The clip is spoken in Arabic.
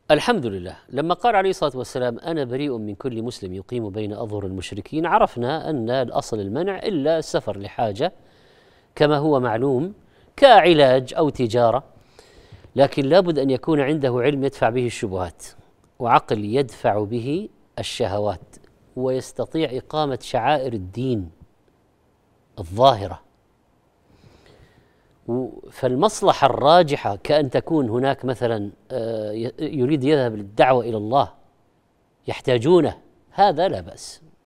الحمد لله. لما قال عليه الصلاة والسلام أنا بريء من كل مسلم يقيم بين أظهر المشركين، عرفنا أن الأصل المنع إلا السفر لحاجة كما هو معلوم كعلاج أو تجارة، لكن لابد أن يكون عنده علم يدفع به الشبهات، وعقل يدفع به الشهوات، ويستطيع إقامة شعائر الدين الظاهرة. فالمصلحة الراجحة كأن تكون هناك مثلا يريد يذهب للدعوة إلى الله، يحتاجونه، هذا لا بأس،